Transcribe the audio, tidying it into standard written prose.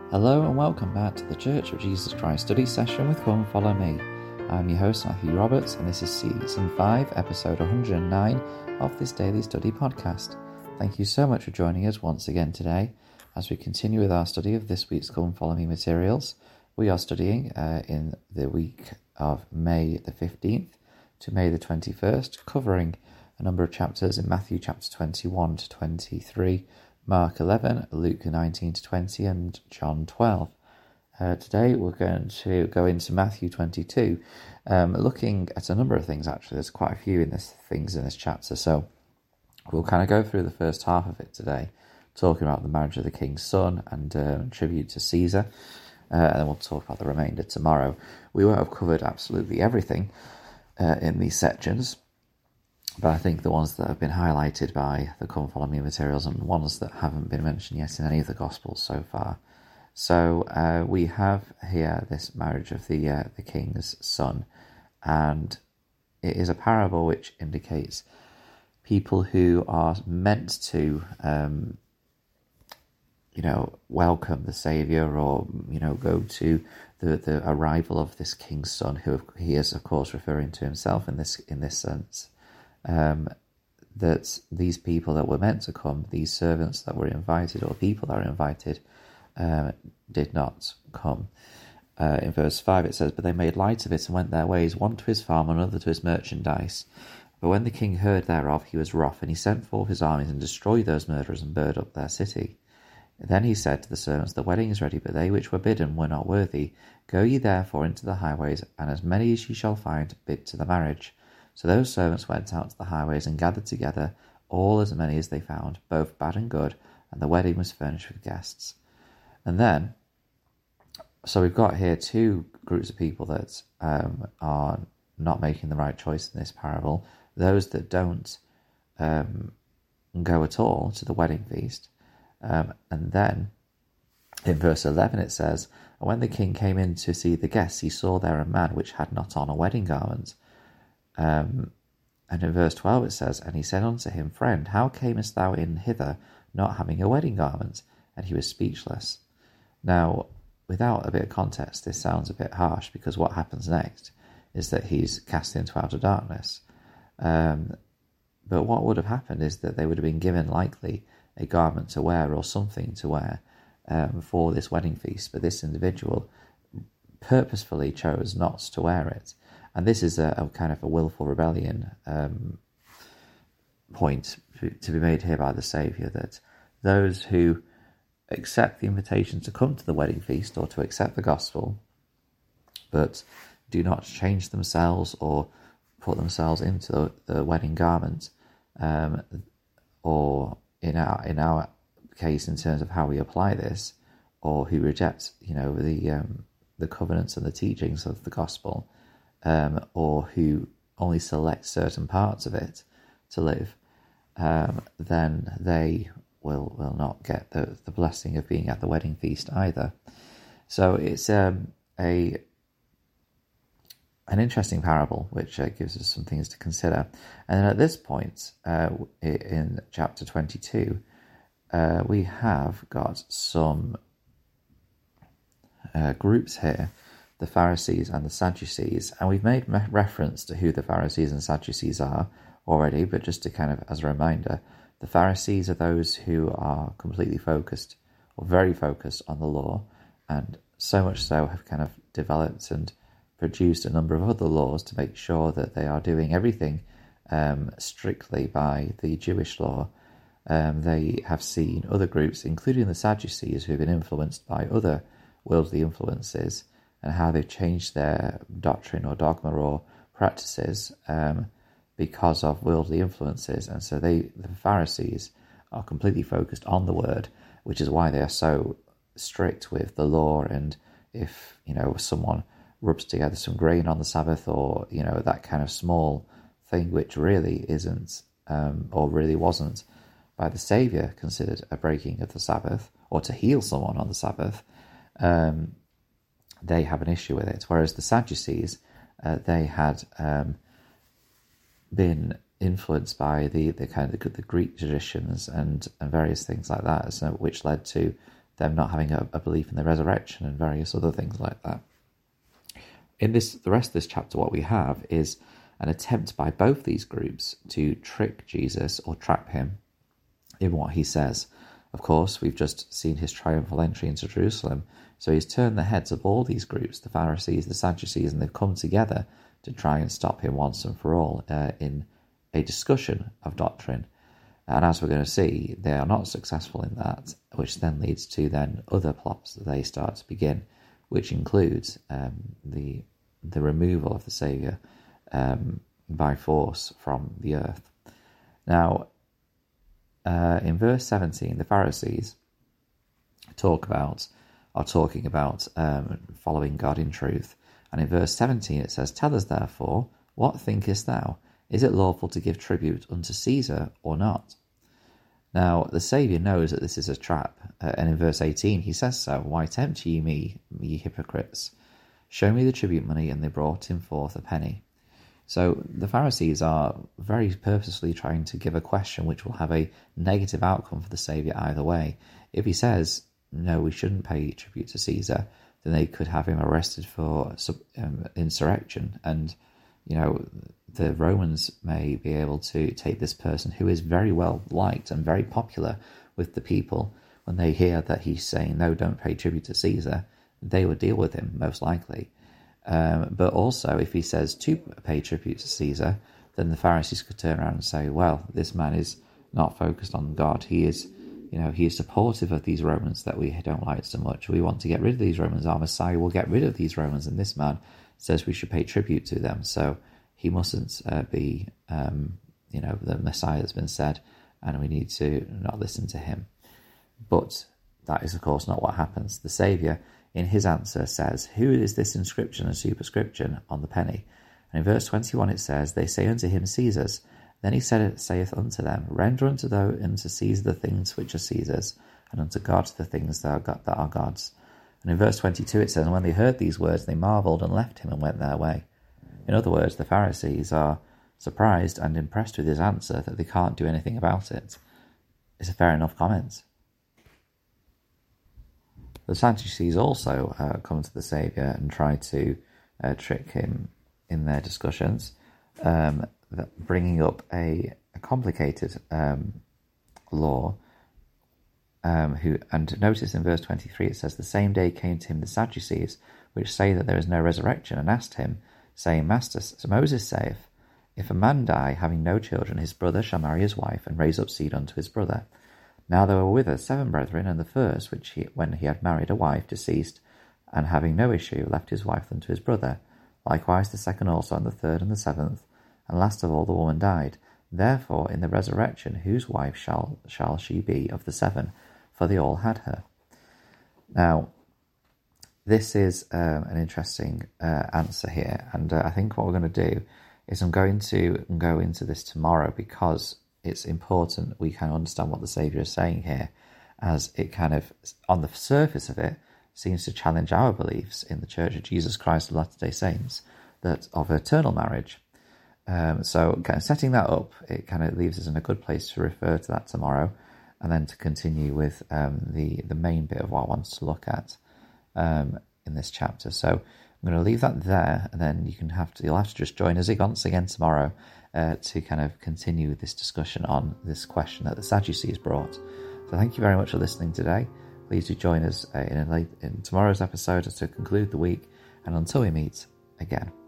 Hello and welcome back to the Church of Jesus Christ study session with Come Follow Me. I'm your host Matthew Roberts and this is Season 5, Episode 109 of this daily study podcast. Thank you so much for joining us once again today as we continue with our study of this week's Come Follow Me materials. We are studying in the week of May the 15th to May the 21st, covering a number of chapters in Matthew chapter 21 to 23, Mark 11, Luke 19 to 20, and John 12. Today we're going to go into Matthew 22, looking at a number of things actually. There's quite a few things in this chapter, so we'll kind of go through the first half of it today, talking about the marriage of the king's son and tribute to Caesar, and then we'll talk about the remainder tomorrow. We won't have covered absolutely everything in these sections, but I think the ones that have been highlighted by the Come Follow Me materials and ones that haven't been mentioned yet in any of the Gospels so far. So we have here this marriage of the king's son, and it is a parable which indicates people who are meant to, welcome the Saviour or, go to the arrival of this king's son, who he is, of course, referring to himself in this sense. That these people that were meant to come, these servants that were invited, or people that were invited, did not come. In verse 5 it says, "But they made light of it and went their ways, one to his farm, another to his merchandise. But when the king heard thereof, he was wroth, and he sent forth his armies and destroyed those murderers and burned up their city. Then he said to the servants, The wedding is ready, but they which were bidden were not worthy. Go ye therefore into the highways, and as many as ye shall find, bid to the marriage. So those servants went out to the highways and gathered together all as many as they found, both bad and good, and the wedding was furnished with guests." And then, so we've got here two groups of people that are not making the right choice in this parable. Those that don't go at all to the wedding feast. And then in verse 11 it says, "And when the king came in to see the guests, he saw there a man which had not on a wedding garment." And in verse 12 it says, "And he said unto him, Friend, how camest thou in hither, not having a wedding garment? And he was speechless." Now, without a bit of context, this sounds a bit harsh, because what happens next is that he's cast into outer darkness. But what would have happened is that they would have been given likely a garment to wear or something to wear for this wedding feast. But this individual purposefully chose not to wear it. And this is a kind of a willful rebellion point to be made here by the Saviour, that those who accept the invitation to come to the wedding feast or to accept the gospel, but do not change themselves or put themselves into the wedding garment, or in our case, in terms of how we apply this, or who reject, the covenants and the teachings of the gospel, or who only select certain parts of it to live, then they will not get the blessing of being at the wedding feast either. So it's an interesting parable, which gives us some things to consider. And then at this point, in chapter 22, we have got some groups here, the Pharisees and the Sadducees, and we've made reference to who the Pharisees and Sadducees are already, but just to kind of, as a reminder, the Pharisees are those who are completely focused, or very focused, on the law, and so much so have kind of developed and produced a number of other laws to make sure that they are doing everything strictly by the Jewish law. They have seen other groups, including the Sadducees, who have been influenced by other worldly influences, and how they've changed their doctrine or dogma or practices because of worldly influences. And so the Pharisees are completely focused on the word, which is why they are so strict with the law. And if, someone rubs together some grain on the Sabbath, or, that kind of small thing which really isn't, or really wasn't by the Saviour considered a breaking of the Sabbath, or to heal someone on the Sabbath, they have an issue with it. Whereas the Sadducees, they had been influenced by the kind of the Greek traditions and various things like that, so, which led to them not having a belief in the resurrection and various other things like that. In the rest of this chapter, what we have is an attempt by both these groups to trick Jesus or trap him in what he says. Of course, we've just seen his triumphal entry into Jerusalem, so he's turned the heads of all these groups, the Pharisees, the Sadducees, and they've come together to try and stop him once and for all in a discussion of doctrine. And as we're going to see, they are not successful in that, which then leads to then other plots that they start to begin, which includes the removal of the Saviour by force from the earth. Now, in verse 17, the Pharisees are talking about following God in truth. And in verse 17 it says, "Tell us therefore, what thinkest thou? Is it lawful to give tribute unto Caesar or not?" Now, the Saviour knows that this is a trap. And in verse 18 he says so, "Why tempt ye me, ye hypocrites? Show me the tribute money," and they brought him forth a penny. So the Pharisees are very purposely trying to give a question which will have a negative outcome for the Saviour either way. If he says, no, we shouldn't pay tribute to Caesar, then they could have him arrested for insurrection. And, the Romans may be able to take this person who is very well liked and very popular with the people. When they hear that he's saying, no, don't pay tribute to Caesar, they would deal with him, most likely. But also, if he says to pay tribute to Caesar, then the Pharisees could turn around and say, well, this man is not focused on God. He is supportive of these Romans that we don't like so much. We want to get rid of these Romans. Our Messiah will get rid of these Romans, and this man says we should pay tribute to them. So he mustn't be, the Messiah that's been said, and we need to not listen to him. But that is, of course, not what happens. The Saviour, in his answer, says, "Who is this inscription and superscription on the penny?" And in verse 21 it says, "They say unto him, Caesar's. Then he saith unto them, Render unto Caesar the things which are Caesar's, and unto God the things that are God's." And in verse 22 it says, "And when they heard these words, they marvelled and left him and went their way." In other words, the Pharisees are surprised and impressed with his answer that they can't do anything about it. It's a fair enough comment. The Sadducees also come to the Saviour and try to trick him in their discussions, bringing up a complicated law. And notice in verse 23 it says, "The same day came to him the Sadducees, which say that there is no resurrection, and asked him, saying, Master, so Moses saith, If a man die, having no children, his brother shall marry his wife, and raise up seed unto his brother. Now there were with us 7 brethren, and the first, when he had married a wife, deceased, and having no issue, left his wife unto his brother. Likewise the second also, and the third, and the 7th, and last of all the woman died. Therefore in the resurrection whose wife shall she be of the 7? For they all had her." Now, this is an interesting answer here, and I think what we're going to do is I'm going to go into this tomorrow, because it's important we can understand what the Saviour is saying here, as it kind of, on the surface of it, seems to challenge our beliefs in the Church of Jesus Christ of Latter-day Saints that of eternal marriage. So kind of setting that up, it kind of leaves us in a good place to refer to that tomorrow, and then to continue with the main bit of what I want to look at in this chapter. So I'm going to leave that there, and then you'll have to just join us once again tomorrow to kind of continue this discussion on this question that the Sadducees brought. So thank you very much for listening today. Please do join us in tomorrow's episode to conclude the week, and until we meet again.